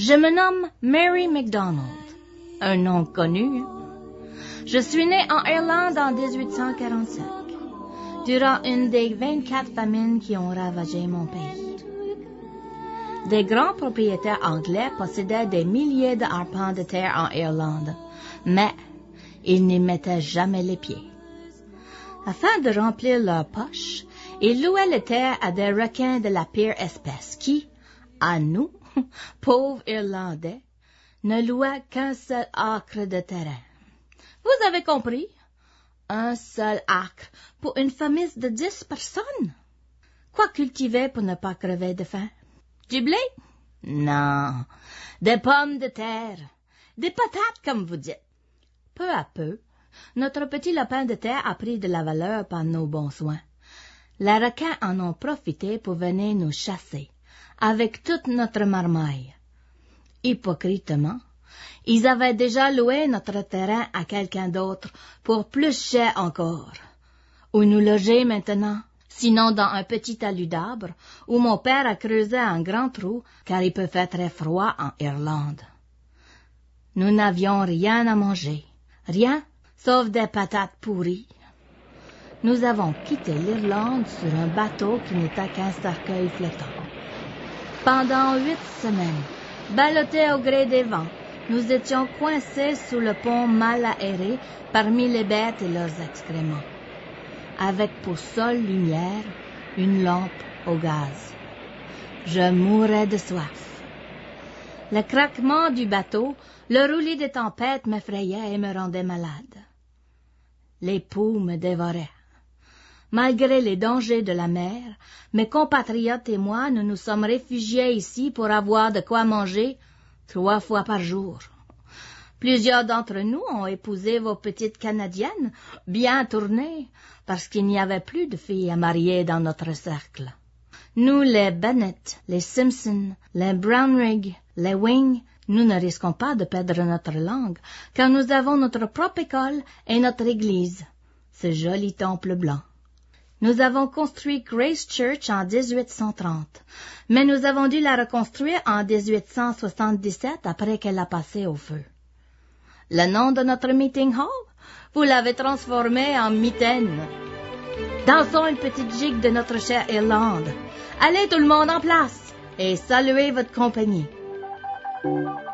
Je me nomme Mary MacDonald, un nom connu. Je suis née en Irlande en 1845, durant une des 24 famines qui ont ravagé mon pays. Des grands propriétaires anglais possédaient des milliers d'arpents de terre en Irlande, mais ils n'y mettaient jamais les pieds. Afin de remplir leurs poches, ils louaient les terres à des requins de la pire espèce qui, à nous, pauvres Irlandais, ne louaient qu'un seul acre de terrain. Vous avez compris? Un seul acre pour une famille de 10 personnes. Quoi cultiver pour ne pas crever de faim? Du blé? Non, des pommes de terre, des patates comme vous dites. Peu à peu, notre petit lapin de terre a pris de la valeur par nos bons soins. Les requins en ont profité pour venir nous chasser, avec toute notre marmaille. Hypocritement, ils avaient déjà loué notre terrain à quelqu'un d'autre pour plus cher encore. Où nous loger maintenant? Sinon dans un petit talus d'arbres où mon père a creusé un grand trou car il peut faire très froid en Irlande. Nous n'avions rien à manger, rien sauf des patates pourries. Nous avons quitté l'Irlande sur un bateau qui n'était qu'un cercueil flottant. Pendant 8 semaines, ballottés au gré des vents, nous étions coincés sous le pont mal aéré parmi les bêtes et leurs excréments, avec pour seule lumière une lampe au gaz. Je mourais de soif. Le craquement du bateau, le roulis des tempêtes m'effrayait et me rendait malade. Les poux me dévoraient. Malgré les dangers de la mer, mes compatriotes et moi, nous nous sommes réfugiés ici pour avoir de quoi manger 3 fois par jour. Plusieurs d'entre nous ont épousé vos petites Canadiennes, bien tournées, parce qu'il n'y avait plus de filles à marier dans notre cercle. Nous, les Bennett, les Simpson, les Brownrigg, les Wing, nous ne risquons pas de perdre notre langue, car nous avons notre propre école et notre église, ce joli temple blanc. Nous avons construit Grace Church en 1830, mais nous avons dû la reconstruire en 1877 après qu'elle a passé au feu. Le nom de notre meeting hall, vous l'avez transformé en mitaine. Dansons une petite gigue de notre chère Irlande. Allez tout le monde en place et saluez votre compagnie.